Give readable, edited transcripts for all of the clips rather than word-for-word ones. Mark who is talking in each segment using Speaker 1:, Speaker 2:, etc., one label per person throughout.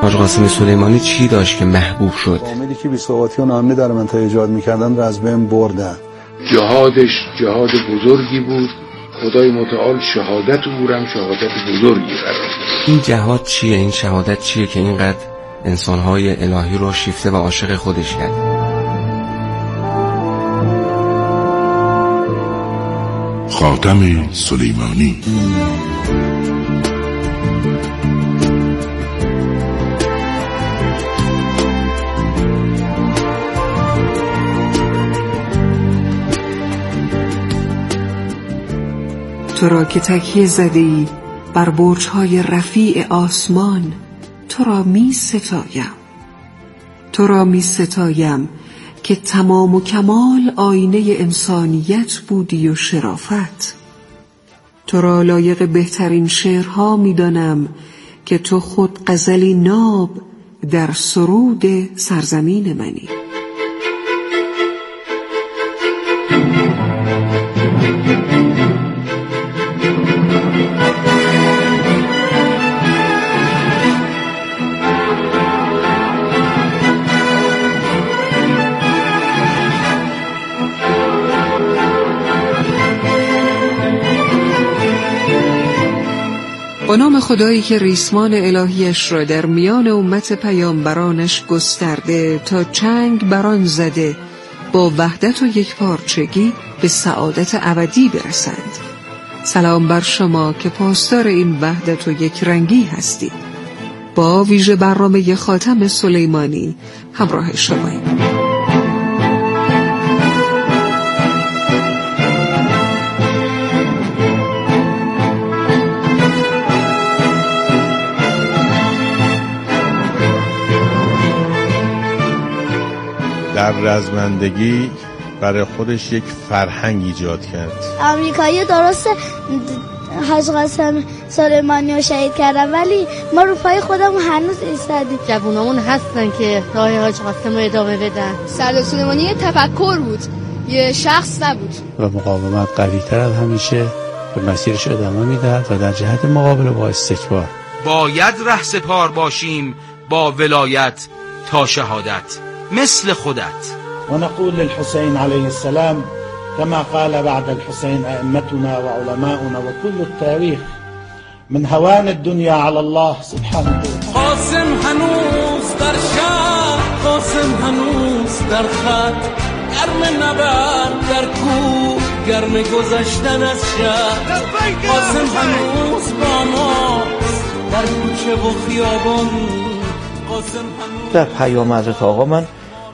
Speaker 1: حاج قاسم سلیمانی چی داشت که محبوب شد؟
Speaker 2: عاملی که بی‌ثباتی و ناامنی در منطقه ایجاد می‌کردن رو از بین بردن.
Speaker 3: جهادش جهاد بزرگی بود. خدای متعال شهادت او هم شهادت بزرگی قرار داد.
Speaker 1: این جهاد چیه؟ این شهادت چیه که اینقدر انسان‌های الهی رو شیفته و عاشق خودش کرد؟
Speaker 4: خاتم سلیمانی.
Speaker 5: تو را که تکیه زدی بر برج‌های رفیع آسمان، تو را می ستایم، تو را می ستایم که تمام و کمال آینه انسانیت بودی و شرافت. تو را لایق بهترین شعرها می دانم که تو خود غزلی ناب در سرود سرزمین منی. با نام خدایی که ریسمان الهیش را در میان امت پیامبرانش گسترده تا چنگ بران زده با وحدت و یکپارچگی به سعادت ابدی برسند. سلام بر شما که پاسدار این وحدت و یکرنگی هستید. با ویژه برنامه خاتم سلیمانی همراه شماییم.
Speaker 6: در رزمندگی برای خودش یک فرهنگ ایجاد کرد.
Speaker 7: آمریکایی درست حاج قاسم سلیمانی رو شهید کردن، ولی ما رو پای خودمون هنوز ایستادیم.
Speaker 8: جوونامون هستن که راه حاج قاسم رو ادامه بدن.
Speaker 9: سردار سلیمانی یه تفکر بود، یه شخص نبود.
Speaker 10: و مقاومت قوی‌تر از همیشه به مسیرش ادامه میداد و در جهت مقابله با استکبار.
Speaker 11: باید رهسپار باشیم با ولایت تا شهادت مثل خودت.
Speaker 12: و نقول للحسین علیه السلام كما قال بعد الحسين أئمتنا وعلماؤنا وكل التاريخ من هوان الدنيا على الله سبحانه.
Speaker 13: قاسم هنوز در شهر، قاسم هنوز در خط، گرم نبرد در کوه، گرم گذشتن از شهر. قاسم هنوز با ماست در کوچه و خیابان. قاسم هنوز
Speaker 14: در پیام حضرت آقا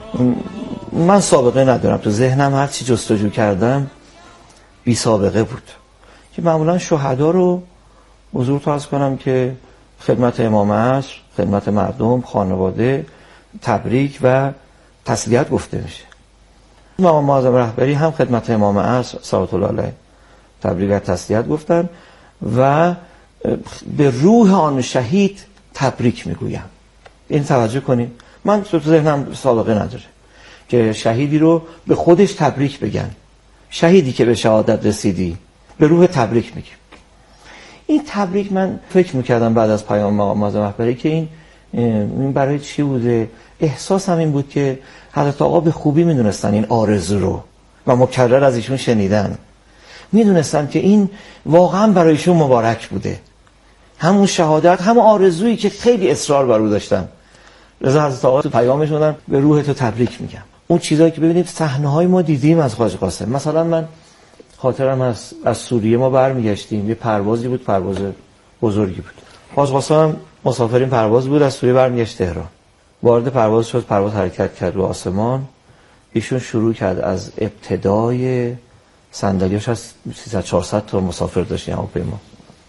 Speaker 14: من سابقه ندارم، تو ذهنم هر چی جستجو کردم بی سابقه بود که معمولا شهدا رو حضور عرض کنم که خدمت امام عصر، خدمت مردم، خانواده تبریک و تسلیت گفته میشه. امام معظم رهبری هم خدمت امام عصر صلوات الله علیه تبریک و تسلیت گفتن و به روح آن شهید تبریک میگویم. این توجه کنید، من تو ذهنم سابقه نداره که شهیدی رو به خودش تبریک بگن. شهیدی که به شهادت رسیدی به روح تبریک میگیم. این تبریک من فکر میکردم بعد از پیام آقا معظم رهبری که این برای چی بوده. احساسم این بود که حضرت آقا به خوبی میدونستن این آرزو رو و مکرر از ایشون شنیدن، میدونستن که این واقعا برایشون مبارک بوده، همون شهادت، همون آرزویی که خیلی اصرار بر او داشتن. رضا حضرت آقا تو پیامشون دادن به روح تو تبریک میگم. اون چیزایی که ببینید صحنه‌های ما دیدیم از حاج قاسم. مثلا من خاطرم از سوریه ما برمیگشتیم، یه پروازی بود، پرواز بزرگی بود. حاج قاسم مسافرین پرواز بود، از سوریه برمیگشت تهران. وارد پرواز شد، پرواز حرکت کرد رو آسمان. ایشون شروع کرد از ابتدای صندلیاش، از 300-400 تا مسافر داشتیم هواپیما،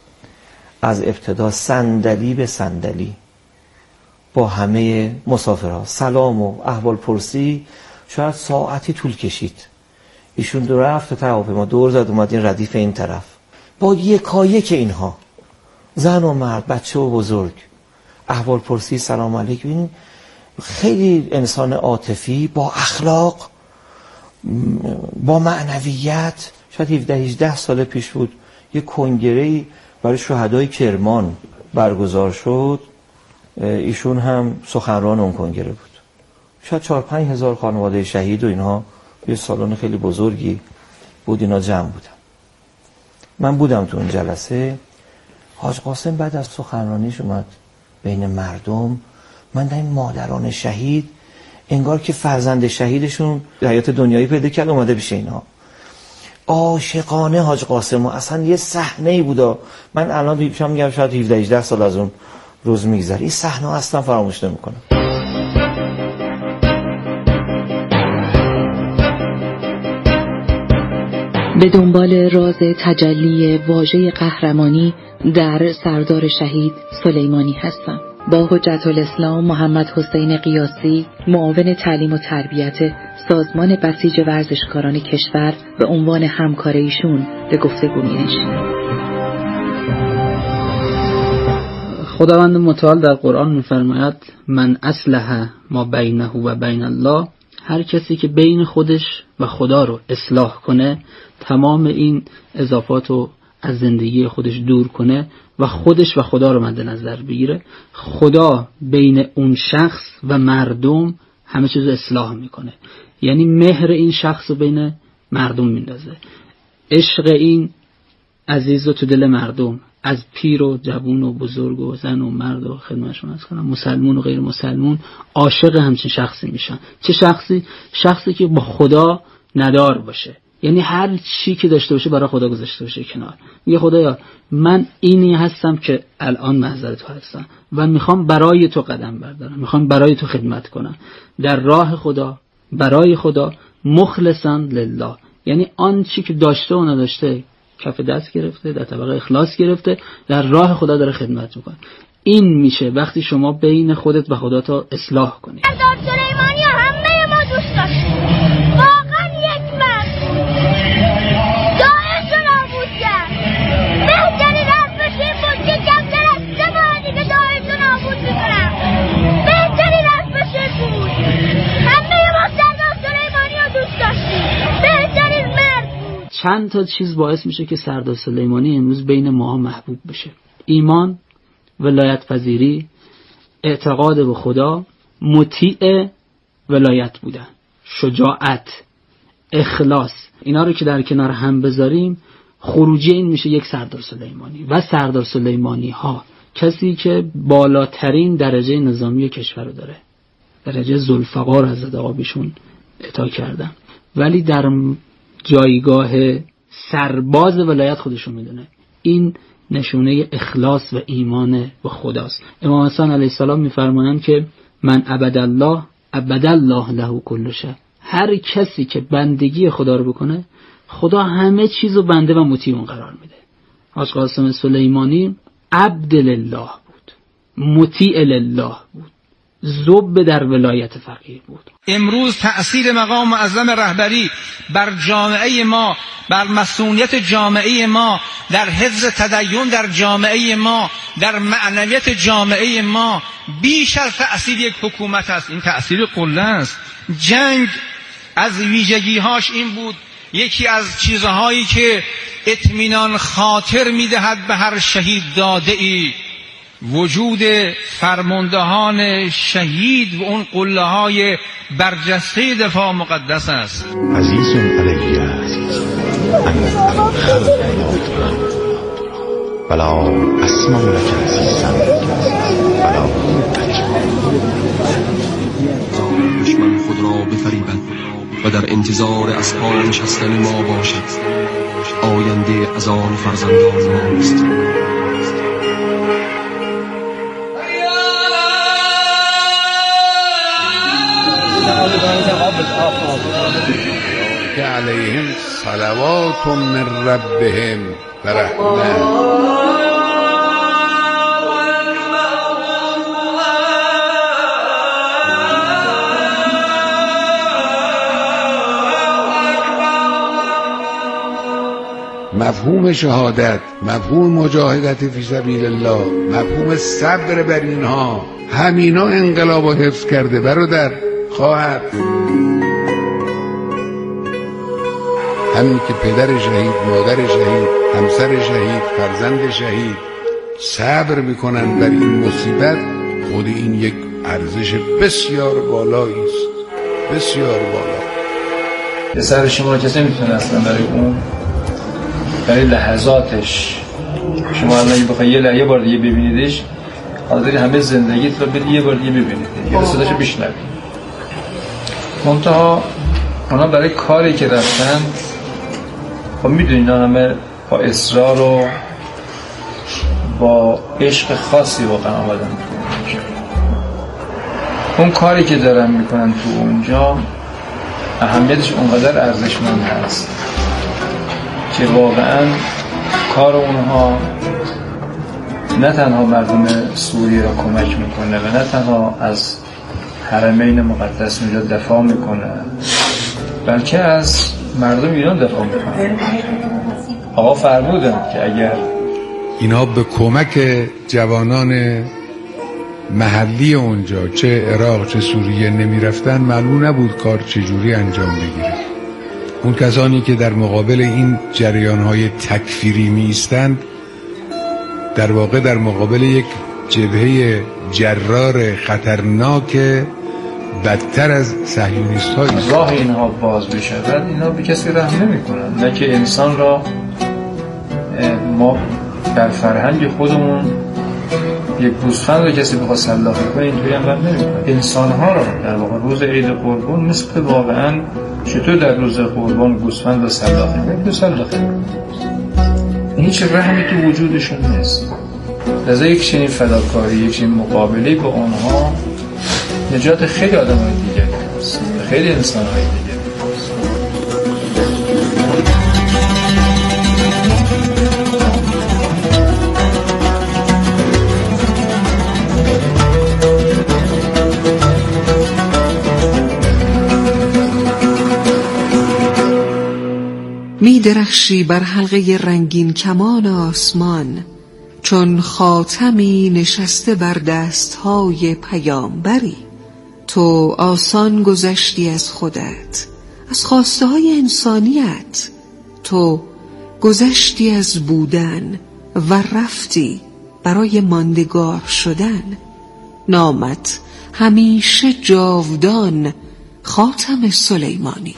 Speaker 14: از ابتدا صندلی به صندلی با همه مسافرها سلام و احوال پرسی. شاید ساعتی طول کشید. ایشون دو رفت تا هواپیما دور زد اومد این ردیف این طرف با یکایک اینها، زن و مرد، بچه و بزرگ، احوال پرسی، سلام علیکم. خیلی انسان عاطفی، با اخلاق، با معنویت. شاید 17-18 سال پیش بود یه کنگره‌ای برای شهدای کرمان برگزار شد ایشون هم سخنران اون کنگره بود. شاید 4-5 هزار خانواده شهید و اینها یه سالن خیلی بزرگی بود، اینا جمع بودن. من بودم تو اون جلسه. حاج قاسم بعد از سخنرانیش اومد بین مردم. من دیدم این مادران شهید انگار که فرزند شهیدشون حیات دنیایی پیدا کرد اومده پیش اینا. عاشقانه حاج قاسم اصلا یه صحنه‌ای بودا. من الان میگم شاید 17-18 سال از اون روز میگذره، این صحنه اصلا فراموش نمیکنم.
Speaker 15: به دنبال راز تجلی واژه قهرمانی در سردار شهید سلیمانی هستم. با حجت الاسلام محمد حسین قیاسی، معاون تعلیم و تربیت سازمان بسیج ورزشکاران کشور، به عنوان همکار ایشون به گفتگو می‌نشینم.
Speaker 16: خداوند متعال در قرآن می‌فرماید من اصلح ما بینه و بین الله، هر کسی که بین خودش و خدا رو اصلاح کنه، تمام این اضافات رو از زندگی خودش دور کنه و خودش و خدا رو مد نظر بگیره، خدا بین اون شخص و مردم همه چیز رو اصلاح میکنه. یعنی مهر این شخص رو بین مردم میندازه، عشق این عزیز رو تو دل مردم، از پیر و جوون و بزرگ و زن و مرد و خدمتشون از کنم، مسلمون و غیر مسلمون، عاشق همچین شخصی میشن. چه شخصی؟ شخصی که با خدا ندار باشه، یعنی هر چی که داشته باشه برای خدا گذاشته باشه کنار. میگه خدایا من اینی هستم که الان محضر تو هستم و میخوام برای تو قدم بردارم، میخوام برای تو خدمت کنم در راه خدا، برای خدا، مخلصا لله. یعنی آن چی که داشته و نداشته کف دست گرفته، در طبق اخلاص گرفته، در راه خدا داره خدمت میکنه. این میشه وقتی شما بین خودت و خدا تو اصلاح کنی.
Speaker 7: سردار سلیمانی همه ما دوست داشتیم، واقعا یک مرد داعش رو نابود کرد. بهترین حرفش این بود که کمتر از 3 ماه دیگه داعش رو نابود میکنم. بهترین حرفش این بود. همه ما سردار سلیمانی رو دوست داشتیم، بهترین مرد بود.
Speaker 16: چند تا چیز باعث میشه که سردار سلیمانی امروز بین ما محبوب بشه: ایمان، ولایت پذیری، اعتقاد به خدا، مطیع ولایت بودن، شجاعت، اخلاص. اینا رو که در کنار هم بذاریم، خروجی این میشه یک سردار سلیمانی و سردار سلیمانی ها. کسی که بالاترین درجه نظامی کشور رو داره، درجه ذوالفقار حضرت آقا بهشون عطا کردن، ولی در جایگاه سرباز ولایت خودشون میدونه. این نشونه اخلاص و ایمان به خداست. امام حسن علیه السلام میفرمایند که من عبد الله عبد الله له کل شیء. هر کسی که بندگی خدا رو بکنه، خدا همه چیزو بنده و مطیع اون قرار میده. حاج قاسم سلیمانی عبد لله بود، مطیع لله بود، ذوب در ولایت فقیه بود.
Speaker 11: امروز تأثیر مقام معظم رهبری بر جامعه ما، بر مسئولیت جامعه ما، در حفظ تدین در جامعه ما، در معنویت جامعه ما بیش از تأثیر یک حکومت است. این تأثیر قله است. جنگ از ویژگی‌هاش این بود، یکی از چیزهایی که اطمینان خاطر می‌دهد به هر شهید داده‌ای، وجود فرماندهان شهید و اون قله‌های برجسته دفاع مقدس است.
Speaker 4: عزیز علیه ان خلق بلا اسمع لك عزیزا بلا
Speaker 1: دشمن خود را بفریبد و در انتظار اصحاب نشستن ما باشد. آینده از آن فرزندان ماست.
Speaker 3: که علیهم صلوات من ربهم و رحمه. مفهوم شهادت، مفهوم مجاهدت فی سبیل الله، مفهوم صبر بر اینها، همینا انقلاب و حفظ کرده. برادر، خواهر، همین که پدر شهید، مادر شهید، همسر شهید، فرزند شهید صبر میکنن بر این مصیبت، خود این یک ارزش بسیار بالایی است، بسیار بالا.
Speaker 17: پسر شما کسی میتونه اصلا برای لحظاتش، شما الان بخوای یه بار دیگه ببینیدش، حاضری همه زندگیت رو بدی یه بار دیگه ببینید، یه صداشو بشنوید. منتها اونا برای کاری که رفتن، خب میدونید اینا همه با اصرار و با عشق خاصی واقعا آمدن تو اونجا. اون کاری که دارن میکنن تو اونجا اهمیتش اونقدر ارزشمند هست که واقعا کار اونها نه تنها مردم سوریه را کمک میکنه و نه تنها از حرمین مقدس اونجا دفاع میکنه، بلکه از مردم ایران دفاع میکنه. آقا فرمودن که اگر
Speaker 3: اینا به کمک جوانان محلی اونجا چه عراق چه سوریه نمیرفتن، معلوم نبود کار چجوری انجام بگیره. اون کسانی که در مقابل این جریانهای تکفیری می ایستند، در واقع در مقابل یک جبهه جرار خطرناک بدتر از صهیونیست ها ایستند.
Speaker 17: راه اینها باز بشود، اینا به کسی رحم نمی کنن. نه که انسان را ما در فرهنگ خودمون یک گوسفند رو کسی بخواد سلاخی کنه اینطوری هم نمی کنه. انسان ها را در واقع روز عید قربان مثل واقعا چطور در روز قربان گوسفند رو سلاخی کنه، سلاخی کنه. هیچ رحمی تو وجودشون نیست. لذا یک چنین فداکاری، یک چنین مقابله با آنها نجات خیلی آدم‌های دیگه هست، خیلی انسان‌های دیگه.
Speaker 5: می درخشی بر حلقه رنگین کمان آسمان، چون خاتمی نشسته بر دستهای پیامبری. تو آسان گذشتی از خودت، از خواسته های انسانیت. تو گذشتی از بودن و رفتی برای ماندگار شدن. نامت همیشه جاودان، خاتم سلیمانی.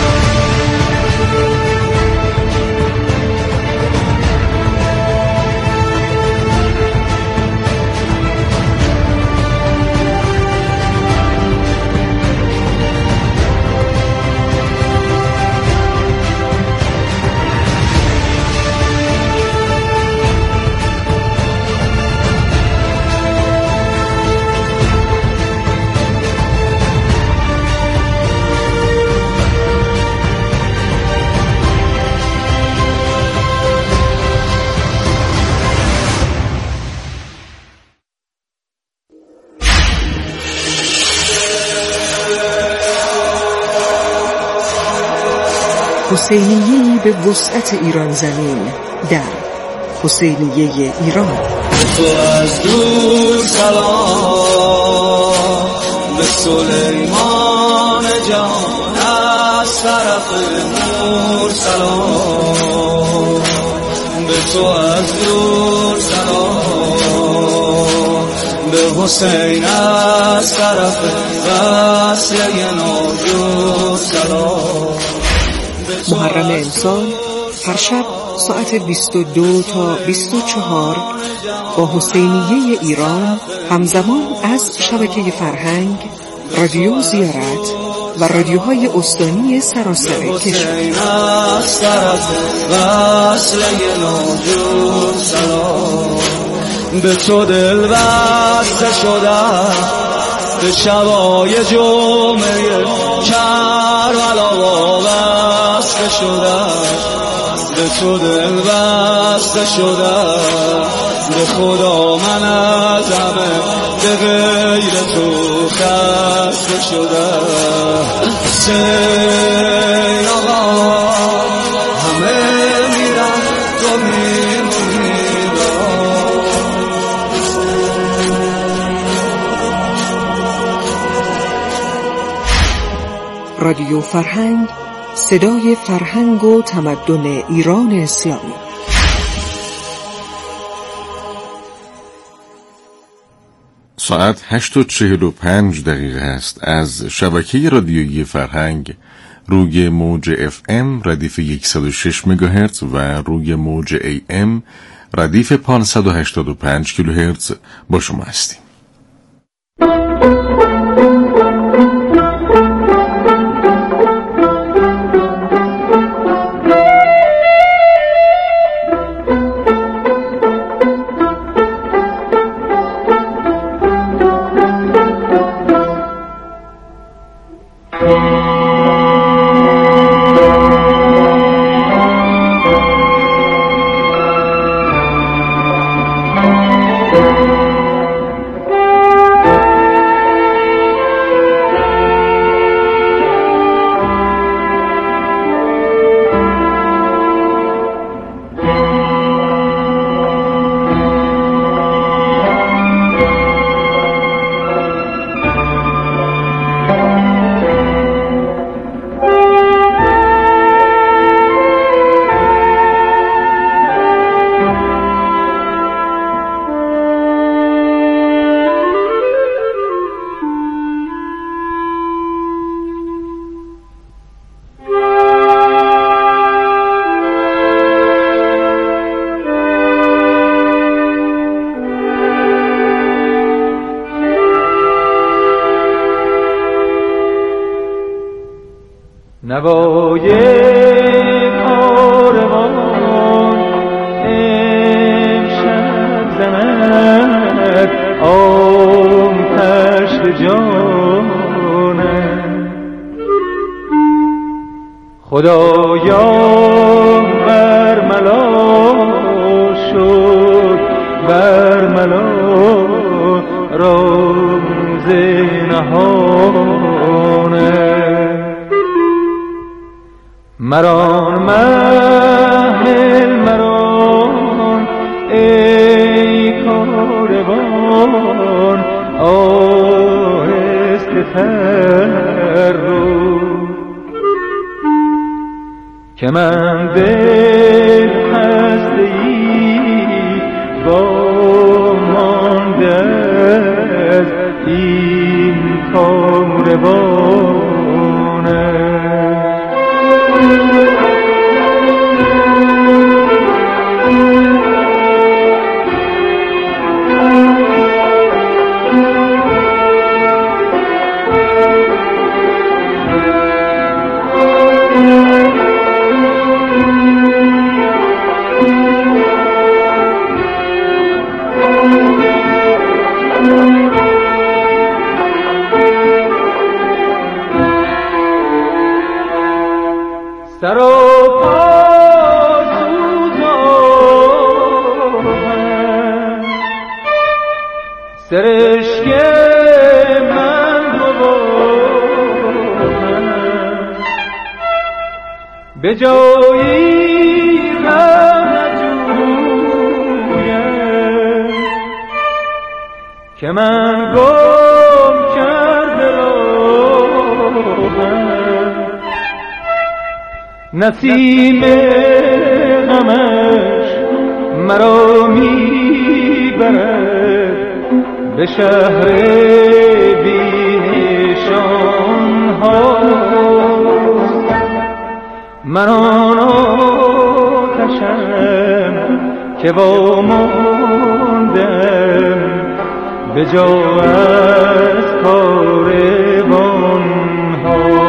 Speaker 5: حسینیه‌ای به وسعت ایران زمین در حسینیه ایران.
Speaker 13: تو از دور سلام به سلیمان جان، از طرف نور سلام به تو، از دور سلام به حسین، از طرف وصله نوجود سلام.
Speaker 5: محرم امسال هر شب ساعت 22 تا 24 با حسینیه ایران همزمان از شبکه فرهنگ، رادیو زیارت و رادیوهای استانی سراسر کشور.
Speaker 13: به تو دل بسته شدم، به شبای جمعه کربلا وابسته شدم. به تو دل بسته شدم، به خدا من از همه به غیر تو خسته شدم. حسین آقا همه میرن تو میمونی.
Speaker 5: رادیو فرهنگ، صدای فرهنگ و تمدن ایران اسلامی.
Speaker 18: ساعت 8:45 است از شبکه رادیویی فرهنگ روی موج FM ردیف 106 مگاهرتز و روی موج AM ردیف 585 کیلوهرتز با شما هستیم.
Speaker 13: نوای کاروان امشب زند آتش به جانم، خدایا برملا شد برملا راز نهانم. مران محل مران ای کاروان آهسته تر رو، که من دل خسته‌ای با مانده از این کاروانم. سرشک من بودم به جایی نجویم که من گم کرده راهم. نسیم غمش مرا میبرد به شهر بی‌نشان ها. من آن آتشم که واماندم به جا از کاروان ها.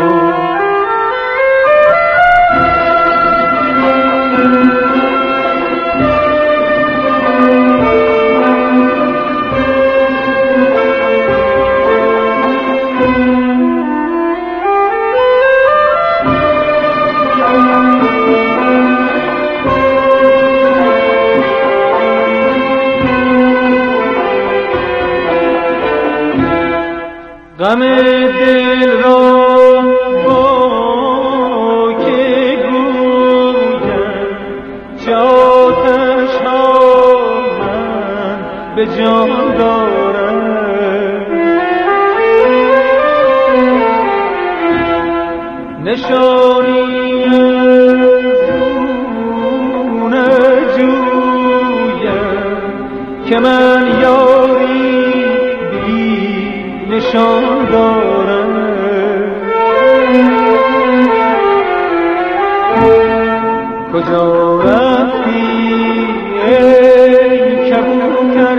Speaker 13: غم دل را با که گویم چه آتش ها من به جان دارم. نشانی از اون نجویم که من یاری نشان دارد. کجا رفتی ای کبوتر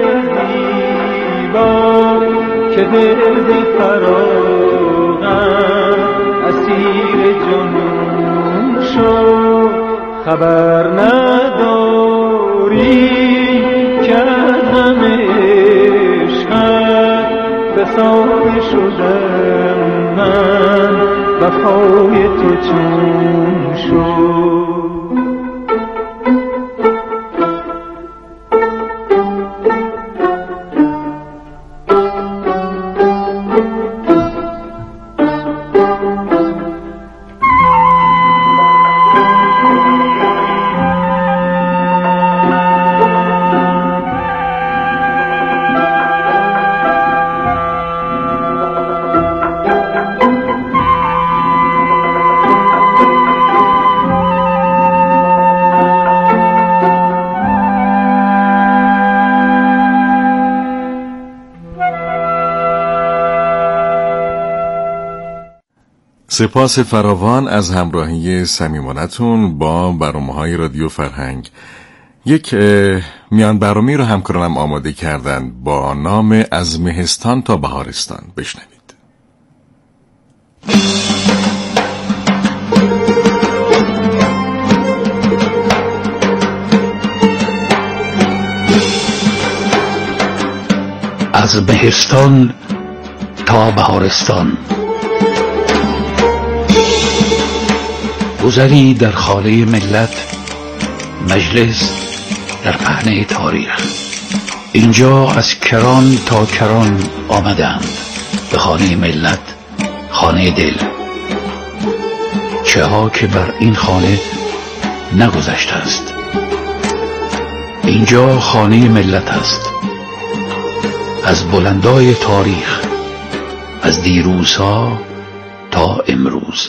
Speaker 13: زیبا که دل به فراغم اسیر جنون شد؟ خبر نداری که از همه عشقت فسانه شدم من، وفای تو چون شد؟
Speaker 18: سپاس فراوان از همراهی صمیمانه‌تون با برنامه‌های رادیو فرهنگ. یک میان برنامه‌ای رو همکارانم آماده کردن با نام از مهستان تا بهارستان. بشنوید.
Speaker 19: از مهستان تا بهارستان، گذری در خانه ملت، مجلس در پهنه تاریخ. اینجا از کران تا کران آمدند به خانه ملت، خانه دل. چه ها که بر این خانه نگذشته است. اینجا خانه ملت است، از بلندای تاریخ، از دیروزها تا امروز.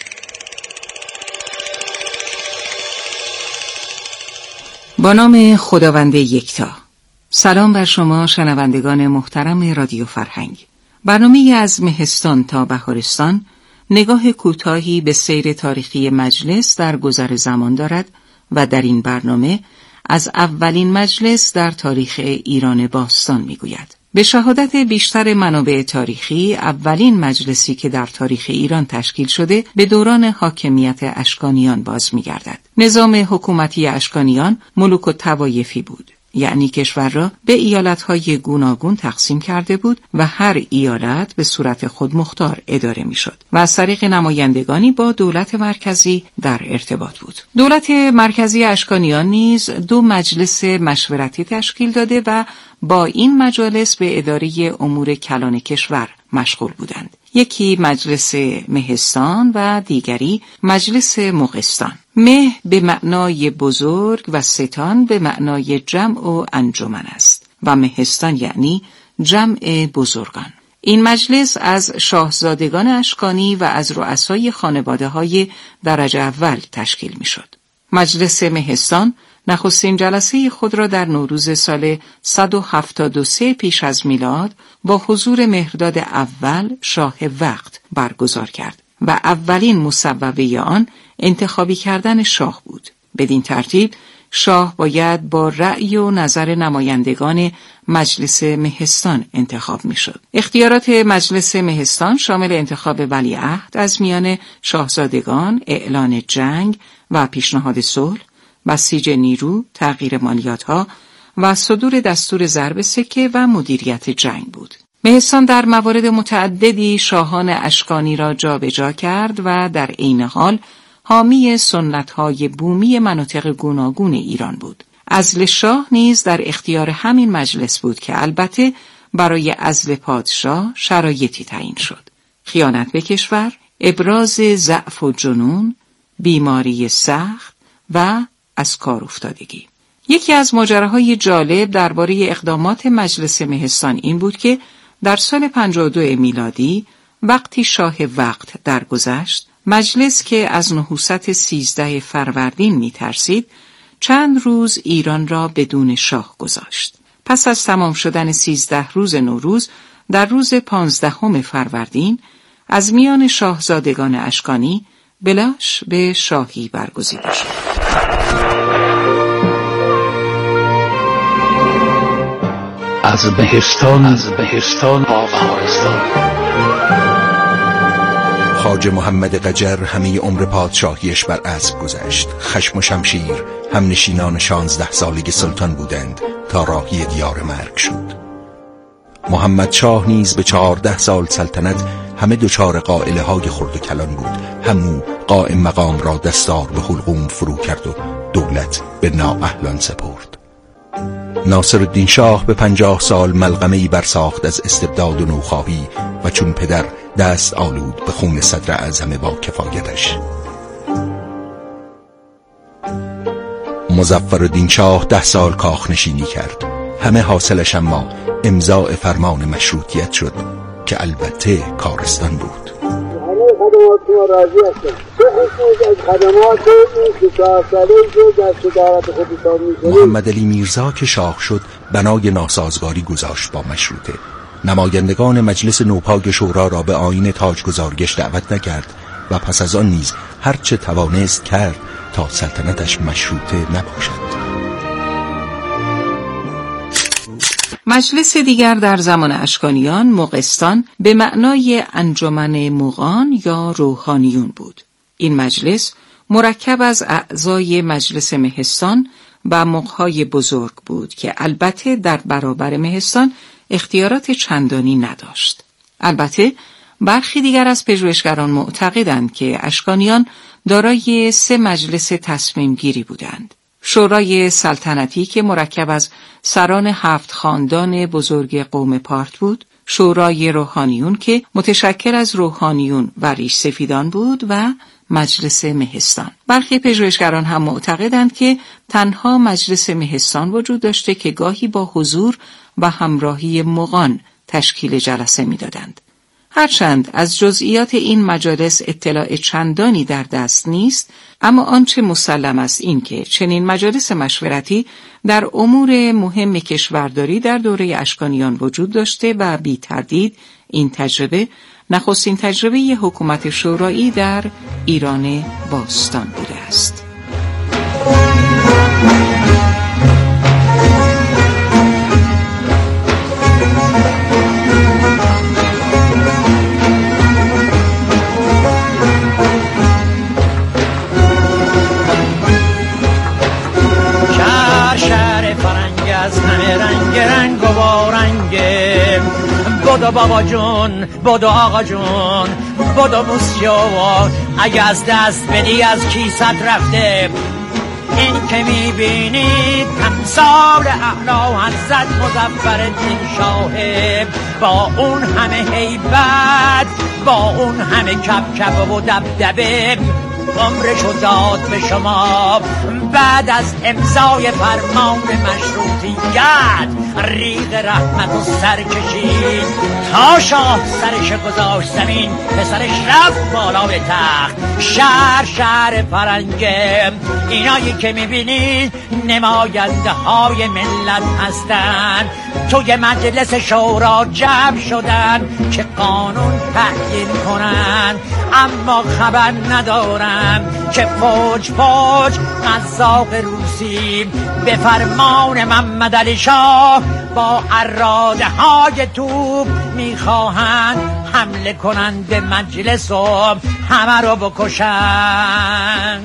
Speaker 5: با نام خداوند یکتا. سلام بر شما شنوندگان محترم رادیو فرهنگ. برنامه از مهستان تا بهارستان نگاه کوتاهی به سیر تاریخی مجلس در گذر زمان دارد و در این برنامه از اولین مجلس در تاریخ ایران باستان میگوید. به شهادت بیشتر منابع تاریخی، اولین مجلسی که در تاریخ ایران تشکیل شده به دوران حاکمیت اشکانیان باز می‌گردد. نظام حکومتی اشکانیان ملوک و توایفی بود، یعنی کشور را به ایالت‌های گوناگون تقسیم کرده بود و هر ایالت به صورت خودمختار اداره می‌شد و از طریق نمایندگانی با دولت مرکزی در ارتباط بود. دولت مرکزی اشکانیان نیز 2 مجلس مشورتی تشکیل داده و با این مجالس به اداره امور کلان کشور مشغول بودند. یکی مجلس مهستان و دیگری مجلس مغستان. مه به معنای بزرگ و ستان به معنای جمع و انجمن است و مهستان یعنی جمع بزرگان. این مجلس از شاهزادگان اشکانی و از رؤسای خانواده‌های درجه اول تشکیل می‌شد. مجلس مهستان نخستین جلسه خود را در نوروز سال 173 پیش از میلاد با حضور مهرداد اول شاه وقت برگزار کرد و اولین مصوبه آن انتخابی کردن شاه بود. بدین ترتیب شاه باید با رأی و نظر نمایندگان مجلس مهستان انتخاب می‌شد. اختیارات مجلس مهستان شامل انتخاب ولیعهد از میان شاهزادگان، اعلان جنگ و پیشنهاد صلح، بسیج نیرو، تغییر مالیات‌ها و صدور دستور ضرب سکه و مدیریت جنگ بود. مهستان در موارد متعددی شاهان اشکانی را جابجا کرد و در عین حال حامی سنت‌های بومی مناطق گوناگون ایران بود. عزل شاه نیز در اختیار همین مجلس بود که البته برای عزل پادشاه شرایطی تعیین شد: خیانت به کشور، ابراز ضعف و جنون، بیماری سخت و از کار افتادگی. یکی از ماجراهای جالب درباره اقدامات مجلس مهستان این بود که در سال 52 میلادی وقتی شاه وقت درگذشت، مجلس که از نحوست 13 فروردین می‌ترسید، چند روز ایران را بدون شاه گذاشت. پس از تمام شدن 13 روز نوروز، در روز 15 فروردین از میان شاهزادگان اشکانی بلاش به شاهی برگزیده شد.
Speaker 19: از بهستان تا بهارستان.
Speaker 20: خواجه محمد قجر همه عمر پادشاهیش بر اسب گذشت. خشم و شمشیر هم نشینان 16 سالگی سلطان بودند تا راهی دیار مرگ شد. محمد شاه نیز به 14 سال سلطنت همه دچار قائله های خرد و کلان بود. همو قائم مقام را دستار به حلقوم فرو کرد و دولت به نااهلان سپرد. ناصرالدین شاه به 50 سال ملغمه‌ای برساخت از استبداد و نوخواهی و چون پدر دست آلود به خون صدر اعظم با کفایتش. مظفرالدین شاه 10 سال کاخ نشینی کرد. همه حاصلش اما امضاء فرمان مشروطیت شد که البته کارستان بود.
Speaker 21: خدمات راضی هستم. بخصوص از خدمات این 4 ساله که در صدارت خودتان می‌کنید.
Speaker 20: محمد علی میرزا که شاه شد بنای ناسازگاری گذاشت با مشروطه. نمایندگان مجلس نوپای شورا را به آیین تاجگذارگش دعوت نکرد و پس از آن نیز هر چه توانست کرد تا سلطنتش مشروطه نباشد.
Speaker 5: مجلس دیگر در زمان اشکانیان مغستان به معنای انجمن مغان یا روحانیون بود. این مجلس مرکب از اعضای مجلس مهستان و مغهای بزرگ بود که البته در برابر مهستان اختیارات چندانی نداشت. البته برخی دیگر از پژوهشگران معتقدند که اشکانیان دارای 3 مجلس تصمیم گیری بودند. شورای سلطنتی که مرکب از سران 7 خاندان بزرگ قوم پارت بود، شورای روحانیون که متشکل از روحانیون و ریش سفیدان بود و مجلس مهستان. برخی پژوهشگران هم معتقدند که تنها مجلس مهستان وجود داشته که گاهی با حضور و همراهی مغان تشکیل جلسه می‌دادند. هرچند از جزئیات این مجالس اطلاع چندانی در دست نیست، اما آنچه مسلم است این که چنین مجالس مشورتی در امور مهم کشورداری در دوره اشکانیان وجود داشته و بی تردید این تجربه نخستین تجربه حکومت شورایی در ایران باستان بوده است.
Speaker 22: بودو بابا جون، بودو آقا جون، بودو موسیو، اگه از دست بدی از کیست رفته. این که میبینید تمثال اعلی حضرت مظفرالدین شاهه، با اون همه هیبت، با اون همه کبکب و دبدبه، عمرشو داد به شما. بعد از امضای فرمان مشروطیت ریغ رحمت و سر کشید تا شاه سرش گذاشت زمین، پسرش رفت بالا به تخت. شهر فرنگه، اینایی که میبینید نماینده های ملت هستن، توی مجلس شورا جمع شدن که قانون تعیین کنن، اما خبر ندارم که فوج قزاق روسی به فرمان محمد علی شاه با اراده های توپ میخواهند حمله کنند به مجلس و همه رو بکشن.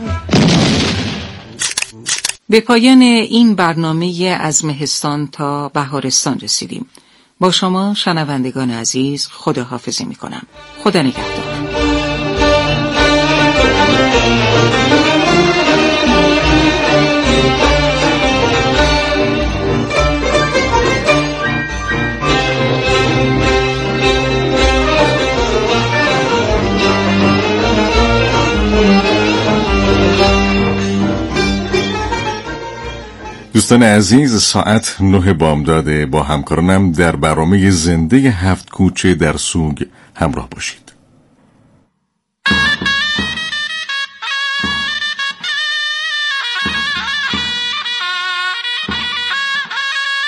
Speaker 5: به پایان این برنامه از مهستان تا بهارستان رسیدیم. با شما شنوندگان عزیز خداحافظی میکنم. خدا نگهدار.
Speaker 18: دوستان عزیز، ساعت 9 بامداد با همکارانم در برنامه زنده 7 کوچه در سوگ همراه باشید.